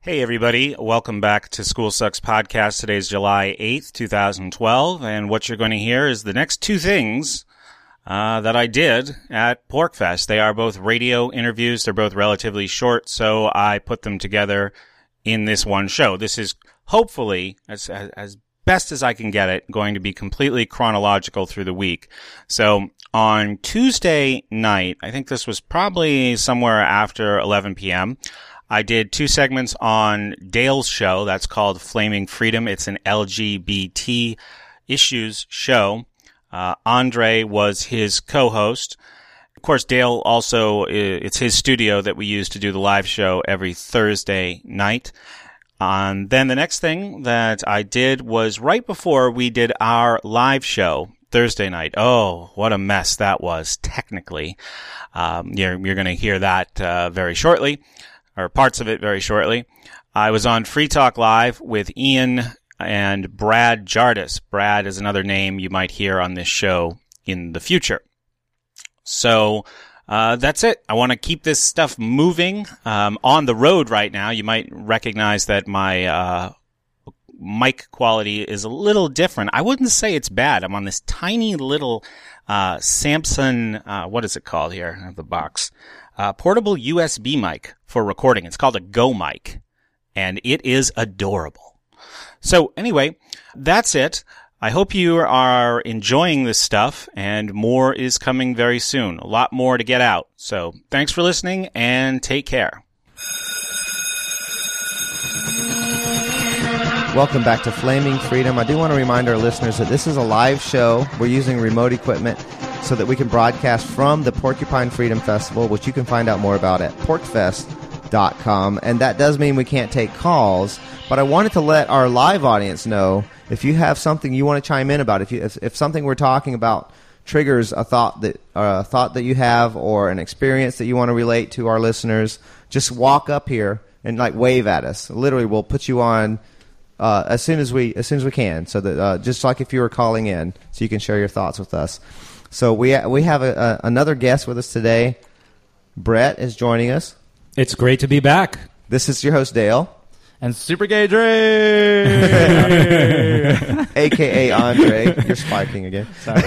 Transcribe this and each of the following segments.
Hey, everybody. Welcome back to School Sucks Podcast. Today's July 8th, 2012, and what you're going to hear is the next two things that I did at PorcFest. They are both radio interviews. They're both relatively short, so I put them together in this one show. This is hopefully, as best as I can get it, going to be completely chronological through the week. So on Tuesday night, I think this was probably somewhere after 11 p.m., I did two segments on Dale's show. That's called Flaming Freedom. It's an LGBT issues show. Andre was his co-host. Of course, Dale also, it's his studio that we use to do the live show every Thursday night. Then the next thing that I did was right before we did our live show Thursday night. Oh, what a mess that was technically. You're going to hear that very shortly. Or parts of it very shortly. I was on Free Talk Live with Ian and Brad Jardis. Brad is another name you might hear on this show in the future. So that's it. I want to keep this stuff moving. On the road right now, you might recognize that my mic quality is a little different. I wouldn't say it's bad. I'm on this tiny little Samsung, what is it called here? I have the box. Portable USB mic for recording. It's called a Go mic, and it is adorable. So anyway, that's it. I hope you are enjoying this stuff, and more is coming very soon. A lot more to get out. So thanks for listening, and take care. Welcome back to Flaming Freedom. I do want to remind our listeners that this is a live show. We're using remote equipment so that we can broadcast from the Porcupine Freedom Festival, which you can find out more about at porcfest.com. And that does mean we can't take calls, but I wanted to let our live audience know if you have something you want to chime in about, if something we're talking about triggers a thought that you have or an experience that you want to relate to our listeners, just walk up here and wave at us. Literally, we'll put you on as soon as we can, so that just like if you were calling in, so you can share your thoughts with us. So we have another guest with us today. Brett is joining us. It's great to be back. This is your host, Dale. And Super Gay Dre! A.K.A. Andre. You're spiking again. Sorry.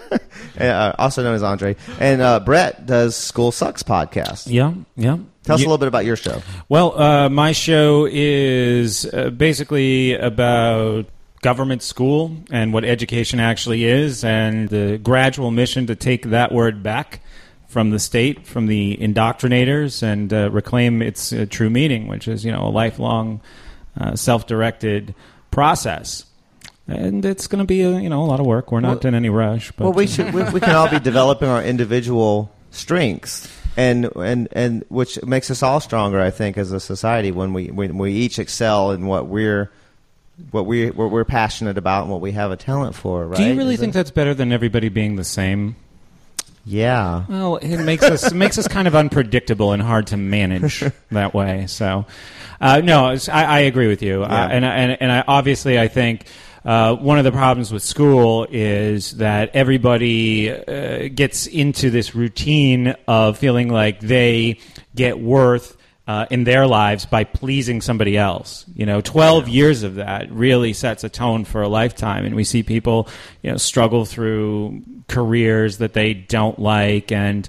Also known as Andre. And Brett does School Sucks podcast. Yeah. Tell us a little bit about your show. Well, my show is basically about government school and what education actually is, and the gradual mission to take that word back from the state, from the indoctrinators, and reclaim its true meaning, which is, a lifelong self-directed process. And it's going to be a lot of work. We're not in any rush. But, we can all be developing our individual strengths, and which makes us all stronger, I think, as a society when we each excel in what we're passionate about and what we have a talent for, right? Do you really think that's better than everybody being the same? Yeah. Well, it makes us kind of unpredictable and hard to manage that way. So, no, I agree with you. Yeah. And I obviously I think one of the problems with school is that everybody gets into this routine of feeling like they get worth in their lives by pleasing somebody else. 12 years of that really sets a tone for a lifetime, and we see people, struggle through careers that they don't like. And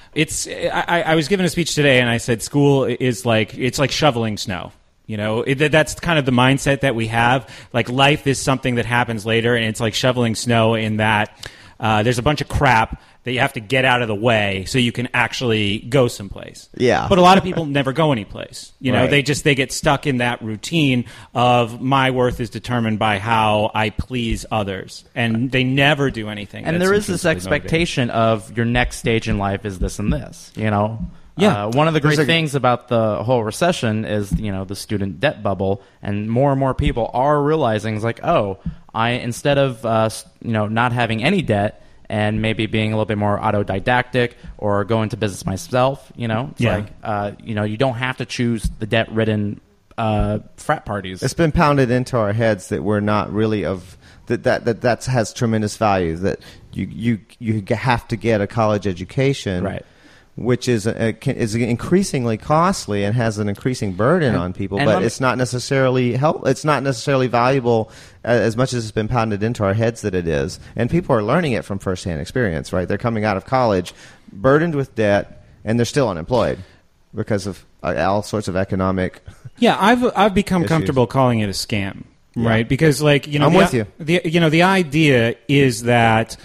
I was giving a speech today, and I said school is it's like shoveling snow. That's kind of the mindset that we have. Like, life is something that happens later, and it's like shoveling snow in that there's a bunch of crap that you have to get out of the way so you can actually go someplace. Yeah. But a lot of people never go anyplace. Right. They get stuck in that routine of my worth is determined by how I please others. And they never do anything. And there is this expectation of your next stage in life is this and this, Yeah. One of the great things about the whole recession is, the student debt bubble, and more people are realizing, it's like, instead of, not having any debt, and maybe being a little bit more autodidactic or go into business myself, you don't have to choose the debt-ridden frat parties. It's been pounded into our heads that we're not really that has tremendous value, that you have to get a college education. Right. which is increasingly costly and has an increasing burden on people. But it's not necessarily It's not necessarily valuable as much as it's been pounded into our heads that it is. And people are learning it from firsthand experience. Right? They're coming out of college burdened with debt, and they're still unemployed because of all sorts of economic. Yeah, I've become issues. comfortable calling it a scam, right? Because I'm with you. The idea is that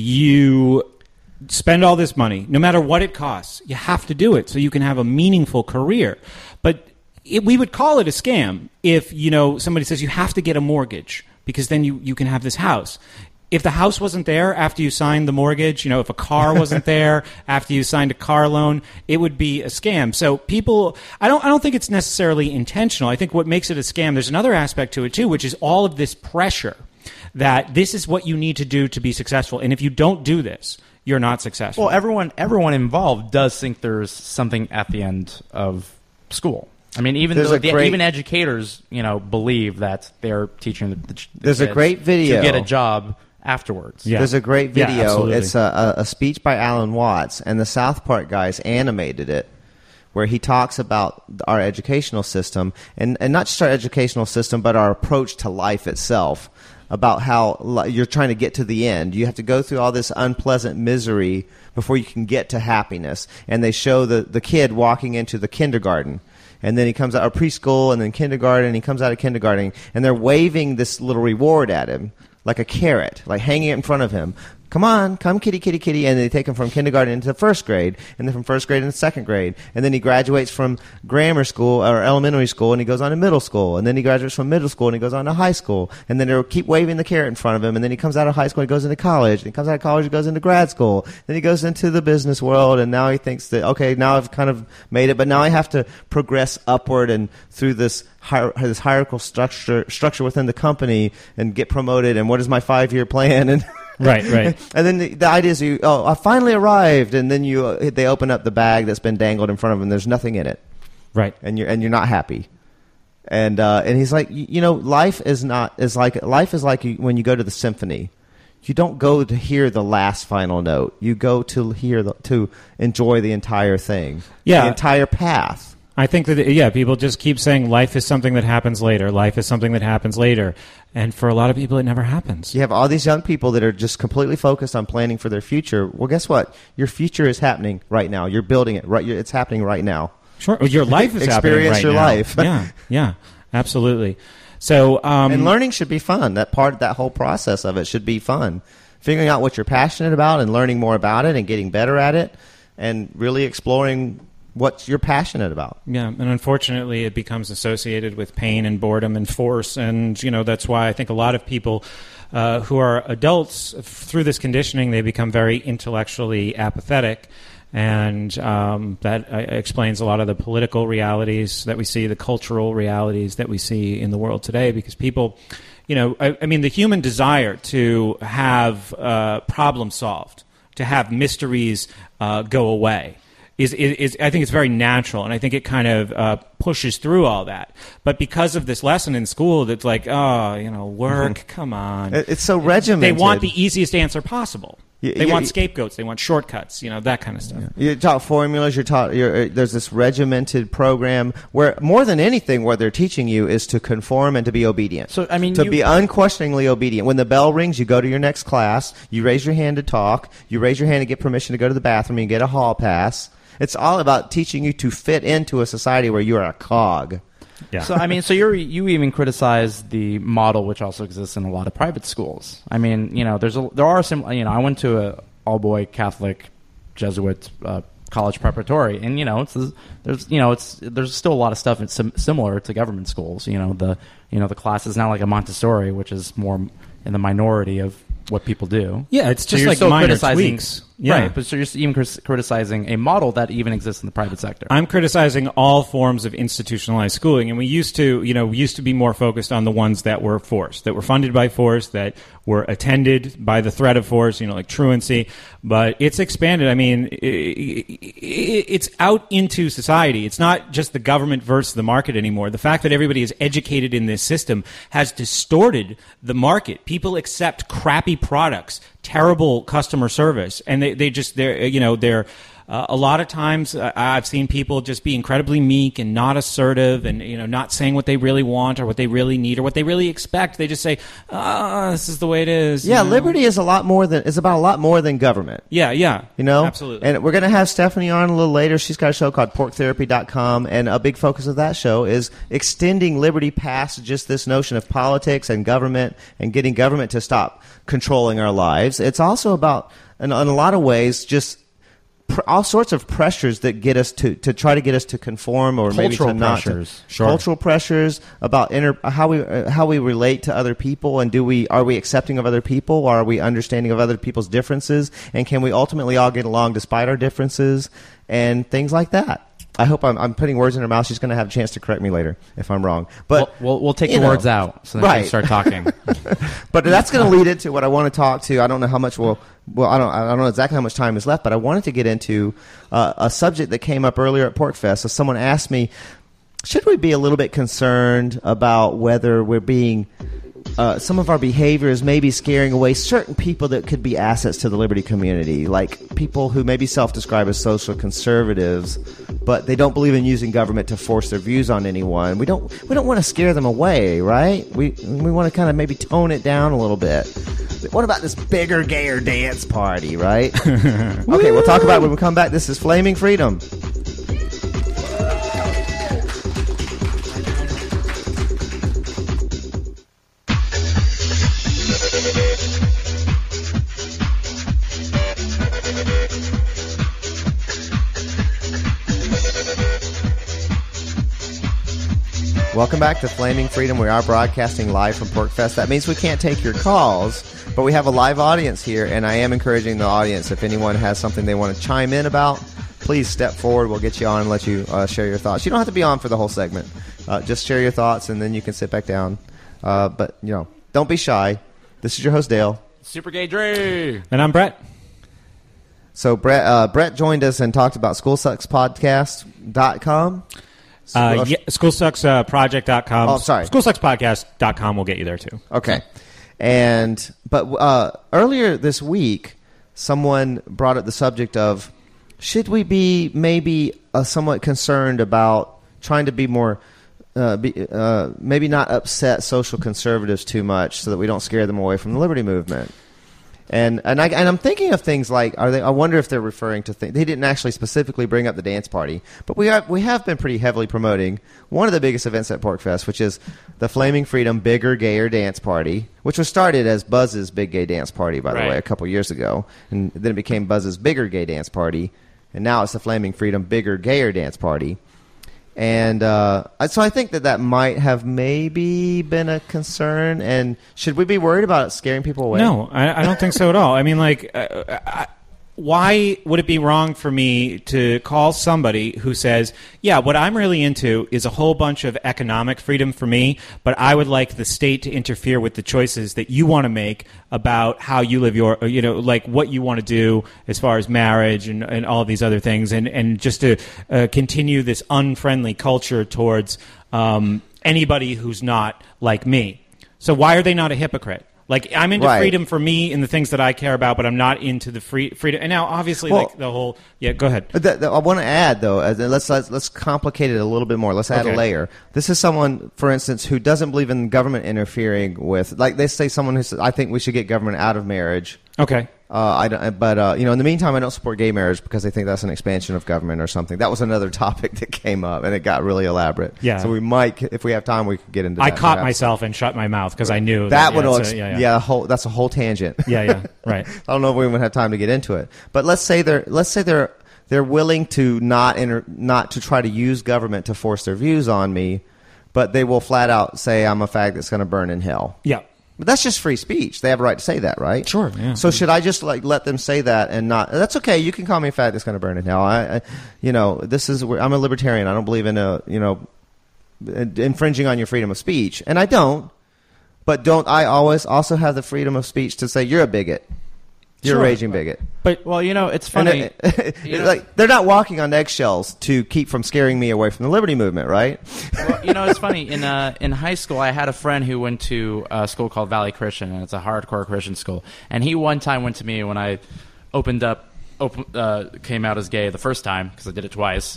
you spend all this money, no matter what it costs. You have to do it so you can have a meaningful career. But we would call it a scam if somebody says you have to get a mortgage because then you can have this house. If the house wasn't there after you signed the mortgage, if a car wasn't there after you signed a car loan, it would be a scam. So people, I don't think it's necessarily intentional. I think what makes it a scam, there's another aspect to it too, which is all of this pressure that this is what you need to do to be successful. And if you don't do this, you're not successful. Well, everyone involved does think there's something at the end of school. I mean, even educators, believe that they're teaching the There's kids a great video to get a job afterwards. Yeah. There's a great video. Yeah, it's a speech by Alan Watts, and the South Park guys animated it, where he talks about our educational system, and not just our educational system, but our approach to life itself, about how you're trying to get to the end. You have to go through all this unpleasant misery before you can get to happiness. And they show the kid walking into the kindergarten. And then he comes out of preschool and then kindergarten, and he comes out of kindergarten, and they're waving this little reward at him, like a carrot, like hanging it in front of him. Come on, come kitty, kitty, kitty. And they take him from kindergarten into first grade, and then from first grade into second grade. And then he graduates from grammar school or elementary school, and he goes on to middle school. And then he graduates from middle school, and he goes on to high school. And then they'll keep waving the carrot in front of him. And then he comes out of high school, and he goes into college. And he comes out of college, he goes into grad school. Then he goes into the business world, and now he thinks that, okay, now I've kind of made it, but now I have to progress upward and through this hierarchical structure within the company and get promoted. And what is my 5-year plan? And Right. And then the idea is I finally arrived, and then they open up the bag that's been dangled in front of them. There's nothing in it, Right. and you're not happy. And he's like, life is like when you go to the symphony. You don't go to hear the last final note. You go to to enjoy the entire thing. Yeah. The entire path. I think that, people just keep saying life is something that happens later. Life is something that happens later. And for a lot of people, it never happens. You have all these young people that are just completely focused on planning for their future. Well, guess what? Your future is happening right now. You're building it. Right. It's happening right now. Sure. Your life is happening right now. Experience your life. Yeah, absolutely. So, and learning should be fun. That whole process of it should be fun. Figuring out what you're passionate about and learning more about it and getting better at it and really exploring what you're passionate about. Yeah, and unfortunately it becomes associated with pain and boredom and force, and that's why I think a lot of people who are adults, through this conditioning, they become very intellectually apathetic, and that explains a lot of the political realities that we see, the cultural realities that we see in the world today, because people, the human desire to have problems solved, to have mysteries go away, is I think it's very natural, and I think it kind of pushes through all that. But because of this lesson in school that's like, work, come on. It's so regimented. They want the easiest answer possible. They want scapegoats. They want shortcuts, that kind of stuff. You're taught formulas. There's this regimented program where, more than anything, what they're teaching you is to conform and to be obedient. So, to be unquestioningly obedient. When the bell rings, you go to your next class. You raise your hand to talk. You raise your hand to get permission to go to the bathroom. You get a hall pass. It's all about teaching you to fit into a society where you are a cog. Yeah. So you even criticize the model which also exists in a lot of private schools. I mean, there are some. I went to a all-boy Catholic Jesuit college preparatory, and there's still a lot of stuff that's similar to government schools. The class is not like a Montessori, which is more in the minority of what people do. Yeah, it's just so like minor tweaks. Yeah. Right, but so you're even criticizing a model that even exists in the private sector. I'm criticizing all forms of institutionalized schooling, and we used to be more focused on the ones that were forced, that were funded by force, that were attended by the threat of force, like truancy. But it's expanded. I mean, it's out into society. It's not just the government versus the market anymore. The fact that everybody is educated in this system has distorted the market. People accept crappy products, terrible customer service, and they're a lot of times I've seen people just be incredibly meek and not assertive and, not saying what they really want or what they really need or what they really expect. They just say, this is the way it is. Yeah, liberty is about a lot more than government. Yeah. Absolutely. And we're going to have Stephanie on a little later. She's got a show called PorkTherapy.com, and a big focus of that show is extending liberty past just this notion of politics and government and getting government to stop controlling our lives. It's also about, in a lot of ways, just all sorts of pressures that get us to try to get us to conform or maybe to not. Cultural pressures about how we relate to other people, and are we accepting of other people, or are we understanding of other people's differences, and can we ultimately all get along despite our differences and things like that. I hope I'm putting words in her mouth. She's going to have a chance to correct me later if I'm wrong. But we'll take the words out so then we can start talking. But that's going to lead into what I want to talk to. I don't know how much I don't know exactly how much time is left, but I wanted to get into a subject that came up earlier at PorkFest. So someone asked me, should we be a little bit concerned about whether we're being some of our behavior is maybe scaring away certain people that could be assets to the liberty community, like people who maybe self-describe as social conservatives, but they don't believe in using government to force their views on anyone. We don't want to scare them away, right? We want to kind of maybe tone it down a little bit. What about this bigger, gayer dance party, right? Okay, we'll talk about it when we come back. This is Flaming Freedom. Welcome back to Flaming Freedom. We are broadcasting live from PorkFest. That means we can't take your calls, but we have a live audience here, and I am encouraging the audience, if anyone has something they want to chime in about, please step forward. We'll get you on and let you share your thoughts. You don't have to be on for the whole segment. Just share your thoughts, and then you can sit back down. But, don't be shy. This is your host, Dale. Super Gay Dre. And I'm Brett. So Brett joined us and talked about SchoolSucksPodcast.com. SchoolSucksProject.com. Oh, sorry. SchoolSucksPodcast.com will get you there, too. Okay. But earlier this week, someone brought up the subject of, should we be maybe somewhat concerned about trying to be more, maybe not upset social conservatives too much so that we don't scare them away from the liberty movement? And I'm thinking of things like, I wonder if they're referring to things. They didn't actually specifically bring up the dance party, but we have been pretty heavily promoting one of the biggest events at PorkFest, which is the Flaming Freedom Bigger Gayer Dance Party, which was started as Buzz's Big Gay Dance Party, by the way, a couple years ago, and then it became Buzz's Bigger Gay Dance Party, and now it's the Flaming Freedom Bigger Gayer Dance Party. And so I think that might have maybe been a concern. And should we be worried about it scaring people away? No, I don't think so at all. I mean, why would it be wrong for me to call somebody who says, yeah, what I'm really into is a whole bunch of economic freedom for me, but I would like the state to interfere with the choices that you want to make about how you live your, like what you want to do as far as marriage and all of these other things, and just to continue this unfriendly culture towards anybody who's not like me. So why are they not a hypocrite? Like, I'm into freedom for me and the things that I care about, but I'm not into the freedom. And now, obviously, the whole... Yeah, go ahead. I want to add, though, let's complicate it a little bit more. Let's add a layer. This is someone, for instance, who doesn't believe in government interfering with... Like, they say someone who says, I think we should get government out of marriage. Okay. In the meantime, I don't support gay marriage because I think that's an expansion of government or something. That was another topic that came up, and it got really elaborate. Yeah. So we might, if we have time, we could get into that. I caught myself and shut my mouth because I knew that's a whole tangent. Yeah, right. I don't know if we would have time to get into it, but let's say they're willing to not to try to use government to force their views on me, but they will flat out say I'm a fag that's going to burn in hell. Yeah. But that's just free speech. They have a right to say that, right? Sure. Yeah. So should I just let them say that and not? That's okay. You can call me a fag that's going to burn in hell. I'm a libertarian. I don't believe in infringing on your freedom of speech, and I don't. But don't I always also have the freedom of speech to say you're a bigot? You're a raging bigot. But it's funny. They're not walking on eggshells to keep from scaring me away from the liberty movement, right? Well, it's funny. In high school, I had a friend who went to a school called Valley Christian, and it's a hardcore Christian school. And he one time went to me when I opened up came out as gay the first time, because I did it twice,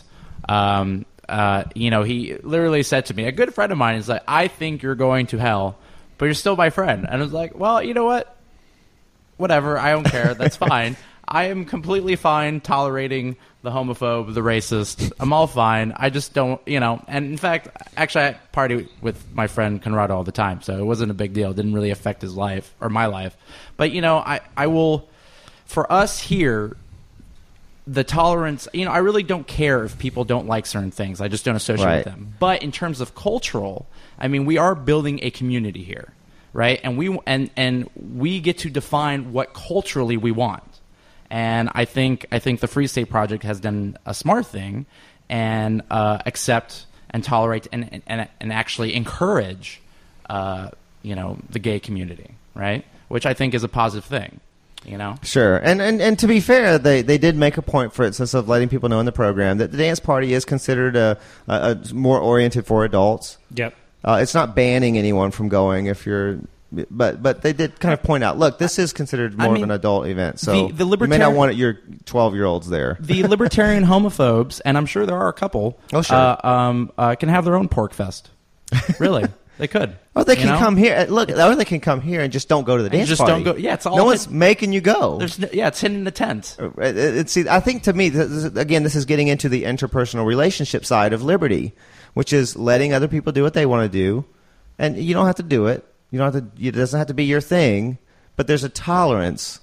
he literally said to me, a good friend of mine is like, I think you're going to hell, but you're still my friend. And I was like, well, you know what? Whatever. I don't care. That's fine. I am completely fine tolerating the homophobe, the racist. I'm all fine. I just don't, and in fact, actually, I party with my friend Conrado all the time, so it wasn't a big deal. It didn't really affect his life or my life. But, I will, for us here, the tolerance, I really don't care if people don't like certain things. I just don't associate with them. But in terms of cultural, we are building a community here, right? And we get to define what culturally we want. And I think the Free State Project has done a smart thing and accept and tolerate and actually encourage, the gay community, right? Which I think is a positive thing. Sure. And to be fair, they did make a point, for instance, of letting people know in the program that the dance party is considered a more oriented for adults. Yep. It's not banning anyone from going if you're, but they did kind of point out, look, this is considered more of an adult event, so the you may not want your 12-year-olds there. The libertarian homophobes, and I'm sure there are a couple, can have their own pork fest. Really. They could. Oh, they can come here. Look, or they can come here and just don't go to the dance party. Don't go. Yeah, it's all. No one's making you go. It's hidden in the tent. See, I think to me, this is getting into the interpersonal relationship side of liberty, which is letting other people do what they want to do, and you don't have to do it. You don't have to. It doesn't have to be your thing, but there's a tolerance,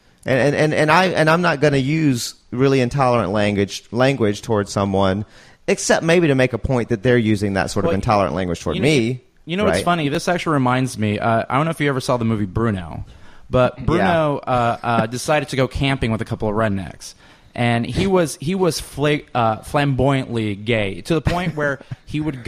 and I'm not going to use really intolerant language towards someone, except maybe to make a point that they're using that sort of intolerant language toward me. You know what's funny? This actually reminds me. I don't know if you ever saw the movie Bruno, but Bruno decided to go camping with a couple of rednecks, and he was flamboyantly gay to the point where he would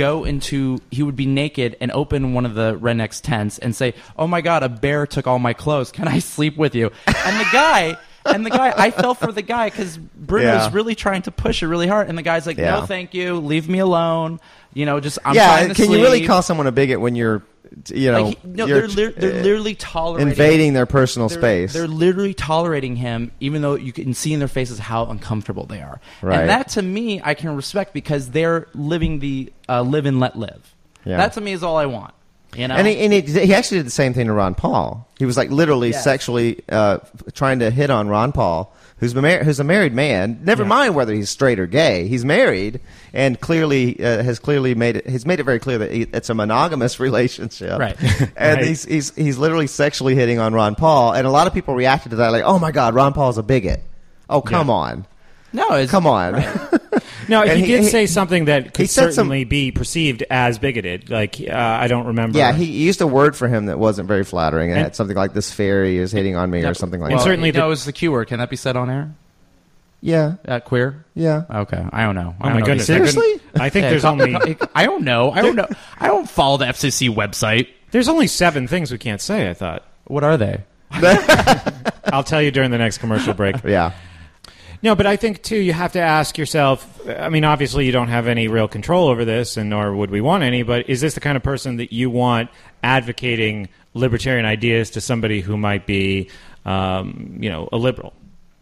be naked and open one of the rednecks' tents and say, "Oh my God, a bear took all my clothes. Can I sleep with you?" And the guy, I fell for the guy because Bruno's really trying to push it really hard, and the guy's like, "No, thank you, leave me alone." I'm trying to sleep. Can you really call someone a bigot when you're, they're literally tolerating, invading their personal space. They're literally tolerating him, even though you can see in their faces how uncomfortable they are. Right. And that, to me, I can respect because they're living the live and let live. Yeah. That, to me, is all I want. And he actually did the same thing to Ron Paul. He was literally sexually trying to hit on Ron Paul, who's a married man. Never mind whether he's straight or gay. He's married, and clearly has made it very clear that it's a monogamous relationship. Right. And he's literally sexually hitting on Ron Paul, and a lot of people reacted to that like, "Oh my God, Ron Paul's a bigot." Oh, come on. No, come on. Right. No, he did say something that could certainly be perceived as bigoted. I don't remember. Yeah, he used a word for him that wasn't very flattering. It had something like, "This fairy is hitting on me," or something like that. And certainly, it was the Q word. Can that be said on air? Yeah. Queer? Yeah. Okay. I don't know. Oh my goodness. Seriously? I think there's only... I don't know. I don't follow the FCC website. There's only 7 things we can't say, I thought. What are they? I'll tell you during the next commercial break. Yeah. No, but I think, too, you have to ask yourself, obviously you don't have any real control over this, and nor would we want any, but is this the kind of person that you want advocating libertarian ideas to somebody who might be, a liberal?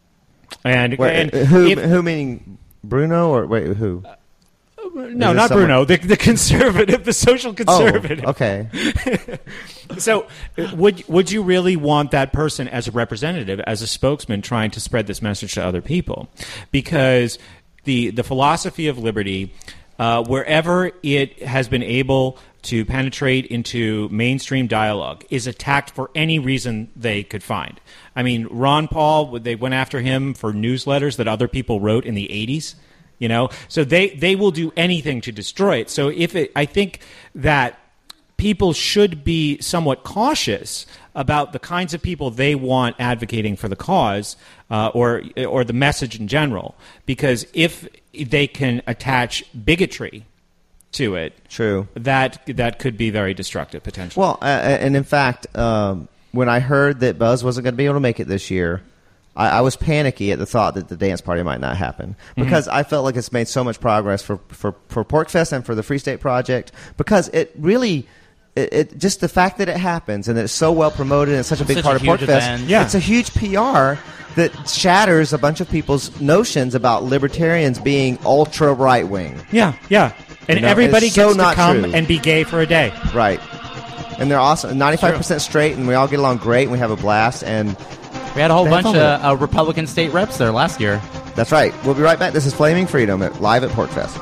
Who meaning Bruno, or wait, who? No, not Bruno. The conservative, the social conservative. Oh, okay. So, would you really want that person as a representative, as a spokesman, trying to spread this message to other people? Because the philosophy of liberty, wherever it has been able to penetrate into mainstream dialogue, is attacked for any reason they could find. Ron Paul, they went after him for newsletters that other people wrote in the 80s. So they will do anything to destroy it. So I think that people should be somewhat cautious about the kinds of people they want advocating for the cause or the message in general, because if they can attach bigotry to it, true, that could be very destructive potentially. Well, and in fact, when I heard that Buzz wasn't going to be able to make it this year, I was panicky at the thought that the dance party might not happen, because I felt like it's made so much progress for PorcFest and for the Free State Project, because it really just the fact that it happens and that it's so well promoted and it's such a big Such part a of huge PorcFest, event. Yeah. it's a huge PR that shatters a bunch of people's notions about libertarians being ultra right wing. Yeah, yeah. And You know, everybody it's so gets to not come true. and be gay for a day. Right. And they're awesome. 95% straight, and we all get along great, and we have a blast. And We had a whole They have bunch fun with of Republican state reps there last year. that's right. We'll be right back. This is Flaming Freedom live at PorcFest.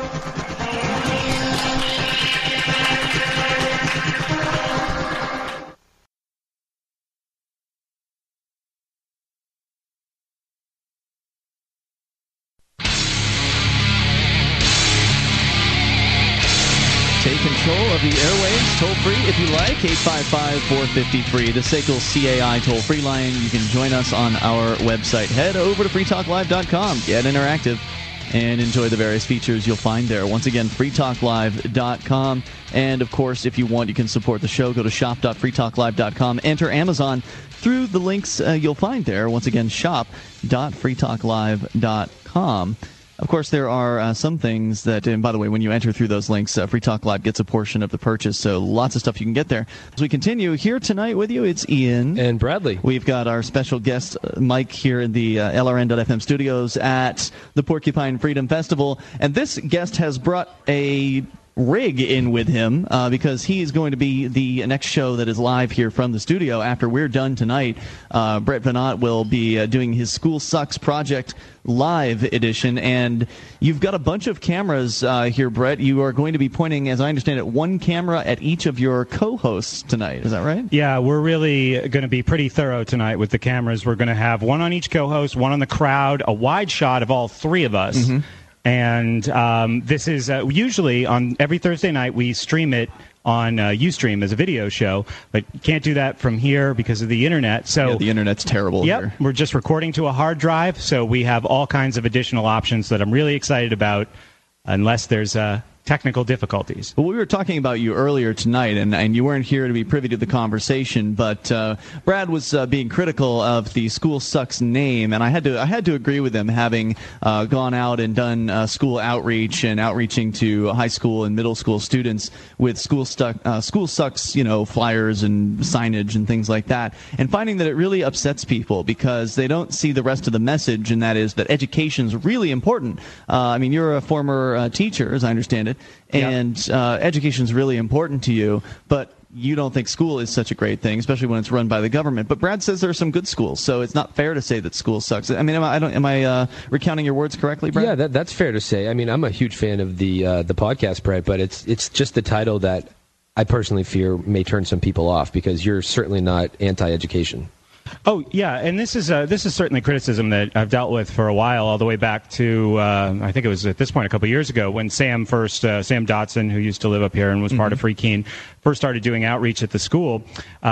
Take control of the airwaves toll-free if you like, 855-450-FREE, the SACL CAI toll-free line. You can join us on our website. Head over to freetalklive.com, get interactive, and enjoy the various features you'll find there. Once again, freetalklive.com. And, of course, if you want, you can support the show. Go to shop.freetalklive.com. Enter Amazon through the links you'll find there. Once again, shop.freetalklive.com. Of course, there are some things that, and by the way, when you enter through those links, Free Talk Live gets a portion of the purchase, so lots of stuff you can get there. As we continue, here tonight with you, it's Ian. And Bradley. We've got our special guest, Mike, here in the LRN.FM studios at the Porcupine Freedom Festival. And this guest has brought a rig in with him because he is going to be the next show that is live here from the studio after we're done tonight. Brett Veinotte will be doing his School Sucks Project live edition, and you've got a bunch of cameras here, Brett. You are going to be pointing, as I understand it, one camera at each of your co-hosts tonight. Is that right? Yeah, we're really going to be pretty thorough tonight with the cameras. We're going to have one on each co-host, one on the crowd, a wide shot of all three of us. Mm-hmm. And this is usually on every Thursday night we stream it on Ustream as a video show, but you can't do that from here because of the internet. So Yeah, the internet's terrible here. we're just recording to a hard drive, so we have all kinds of additional options that I'm really excited about, unless there's technical difficulties. Well, we were talking about you earlier tonight, and you weren't here to be privy to the conversation, but Brad was being critical of the School Sucks name, and I had to agree with him, having gone out and done school outreach and outreaching to high school and middle school students with School Sucks, flyers and signage and things like that, and finding that it really upsets people because they don't see the rest of the message, and that is that education's really important. I mean, you're a former teacher, as I understand it. And education's really important to you, but you don't think school is such a great thing, especially when it's run by the government. But Brad says there are some good schools, so it's not fair to say that school sucks. I mean, am I recounting your words correctly, Brad? Yeah, that's fair to say. I mean, I'm a huge fan of the podcast, Brett, but it's just the title that I personally fear may turn some people off because you're certainly not anti-education. Oh yeah, and this is certainly criticism that I've dealt with for a while, all the way back to I think it was at this point a couple of years ago when Sam Dotson, who used to live up here and was part of Free Keene, first started doing outreach at the school,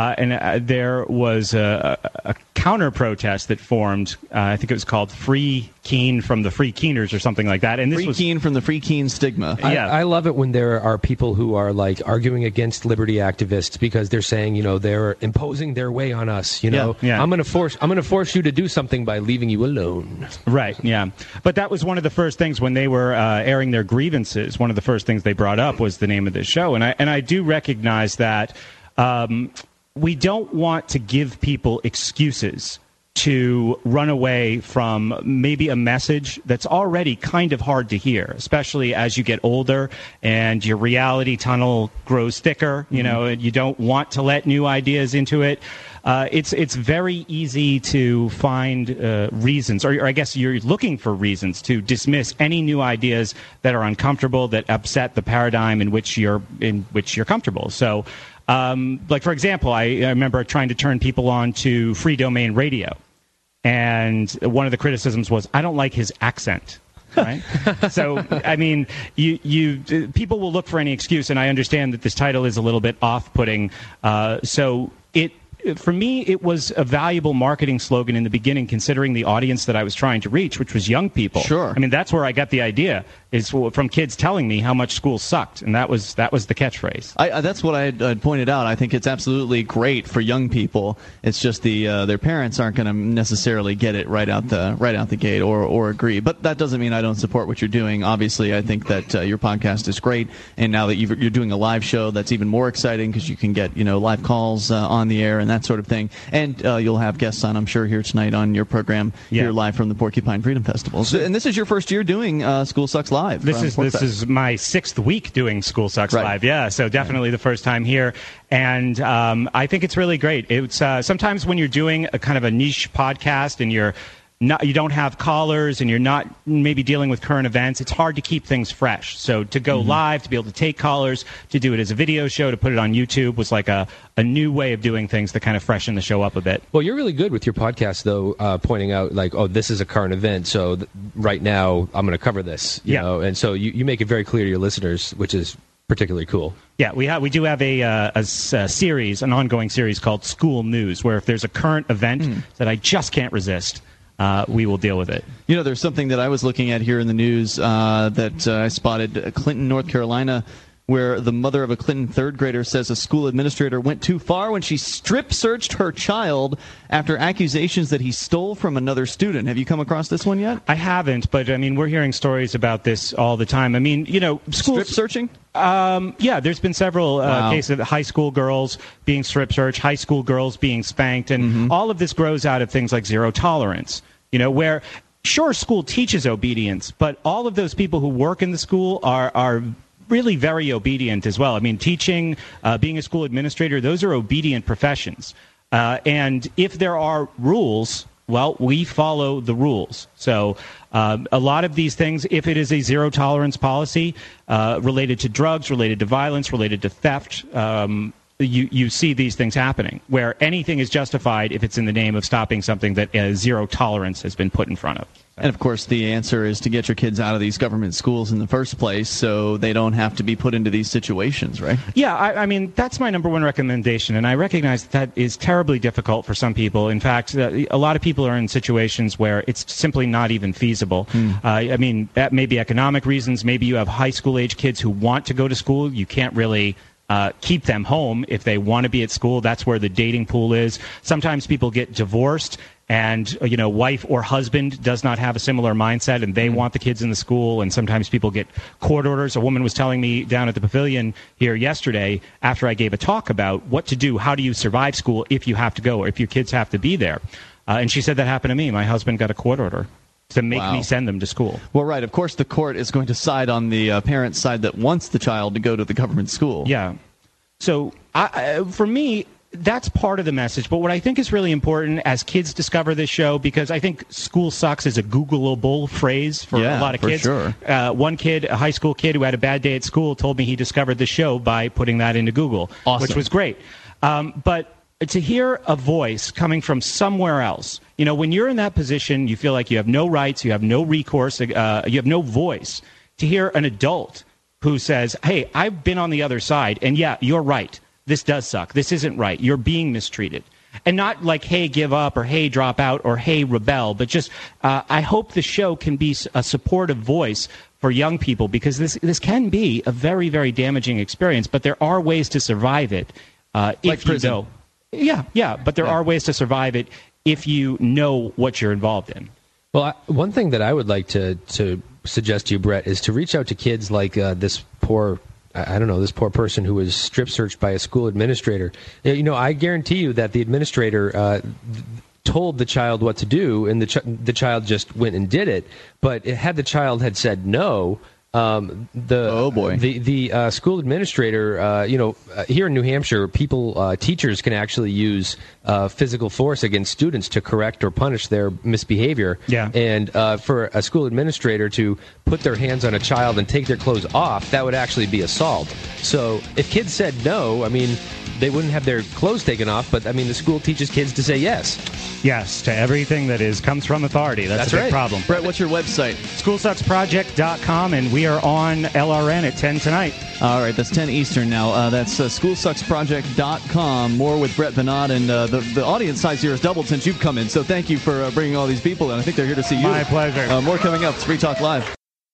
and there was a counter protest that formed. I think it was called Free Keene from the Free Keeners or something like that. And this Free Keene from the Free Keene stigma. I love it when there are people who are like arguing against liberty activists because they're saying, they're imposing their way on us. Yeah. I'm going to force you to do something by leaving you alone. Right. Yeah. But that was one of the first things when they were airing their grievances. One of the first things they brought up was the name of this show, and I do recognize that we don't want to give people excuses to run away from maybe a message that's already kind of hard to hear, especially as you get older and your reality tunnel grows thicker, and you don't want to let new ideas into it. It's very easy to find reasons, or I guess you're looking for reasons to dismiss any new ideas that are uncomfortable, that upset the paradigm in which you're comfortable. So, like for example, I remember trying to turn people on to Free Domain Radio. And one of the criticisms was, I don't like his accent. Right? So, I mean, people will look for any excuse, and I understand that this title is a little bit off-putting. For me, it was a valuable marketing slogan in the beginning, considering the audience that I was trying to reach, which was young people. Sure. I mean, that's where I got the idea. is from kids telling me how much school sucked, and that was the catchphrase. That's what I had pointed out. I think it's absolutely great for young people. It's just their parents aren't going to necessarily get it right out the gate or agree. But that doesn't mean I don't support what you're doing. Obviously, I think that your podcast is great, and now that you're doing a live show, that's even more exciting because you can get live calls on the air and that sort of thing. And you'll have guests on, I'm sure, here tonight on your program here live from the Porcupine Freedom Festival. And this is your first year doing School Sucks Live. This is my 6th week doing School Sucks Live. Yeah, so definitely the first time here. And I think it's really great. It's sometimes when you're doing a kind of a niche podcast and you don't have callers and you're not maybe dealing with current events, it's hard to keep things fresh. So to go live, to be able to take callers, to do it as a video show, to put it on YouTube was like a new way of doing things to kind of freshen the show up a bit. Well, you're really good with your podcast, though, pointing out, like, oh, this is a current event, so right now I'm going to cover this. You know? And so you make it very clear to your listeners, which is particularly cool. Yeah, we do have a series, an ongoing series called School News, where if there's a current event that I just can't resist, we will deal with it. There's something that I was looking at here in the news that I spotted. Clinton, North Carolina, where the mother of a Clinton third grader says a school administrator went too far when she strip searched her child after accusations that he stole from another student. Have you come across this one yet? I haven't, but I mean, we're hearing stories about this all the time. I mean, strip searching? Yeah, there's been several cases of high school girls being strip searched, high school girls being spanked, and all of this grows out of things like zero tolerance, where sure, school teaches obedience, but all of those people who work in the school are really very obedient as well. I mean, teaching, being a school administrator, those are obedient professions. And if there are rules, well, we follow the rules. So a lot of these things, if it is a zero tolerance policy related to drugs, related to violence, related to theft, you see these things happening where anything is justified if it's in the name of stopping something that zero tolerance has been put in front of. And, of course, the answer is to get your kids out of these government schools in the first place so they don't have to be put into these situations, right? Yeah, I mean, that's my number one recommendation, and I recognize that is terribly difficult for some people. In fact, a lot of people are in situations where it's simply not even feasible. I mean, that may be economic reasons. Maybe you have high school-age kids who want to go to school. You can't really keep them home if they want to be at school. That's where the dating pool is. Sometimes people get divorced and, wife or husband does not have a similar mindset and they want the kids in the school. And sometimes people get court orders. A woman was telling me down at the pavilion here yesterday after I gave a talk about what to do. How do you survive school if you have to go or if your kids have to be there? And she said that happened to me. My husband got a court order to make me send them to school. Well, right. Of course, the court is going to side on the parent's side that wants the child to go to the government school. Yeah. So for me, that's part of the message. But what I think is really important as kids discover this show, because I think school sucks is a Googleable phrase for a lot of kids. Sure. One kid, a high school kid who had a bad day at school, told me he discovered the show by putting that into Google, which was great. But to hear a voice coming from somewhere else, when you're in that position, you feel like you have no rights, you have no recourse, you have no voice. To hear an adult who says, hey, I've been on the other side, and yeah, you're right. This does suck. This isn't right. You're being mistreated. And not like, hey, give up, or hey, drop out, or hey, rebel, but just I hope the show can be a supportive voice for young people, because this can be a very, very damaging experience, but there are ways to survive it if you know. Yeah, but there are ways to survive it if you know what you're involved in. Well, one thing that I would like to suggest to you, Brett, is to reach out to kids like this poor person who was strip searched by a school administrator. I guarantee you that the administrator told the child what to do, and the child just went and did it. But had the child had said no, the school administrator, here in New Hampshire, teachers can actually use physical force against students to correct or punish their misbehavior. Yeah. And for a school administrator to put their hands on a child and take their clothes off, that would actually be assault. So if kids said no, I mean, they wouldn't have their clothes taken off, but I mean, the school teaches kids to say yes. Yes, to everything that comes from authority. That's a big problem. Brett, what's your website? SchoolSucksProject.com, and we are on LRN at 10 tonight. All right, that's 10 Eastern now. That's SchoolSucksProject.com. More with Brett Veinotte, and the audience size here has doubled since you've come in, so thank you for bringing all these people, and I think they're here to see you. My pleasure. More coming up. It's Free Talk Live.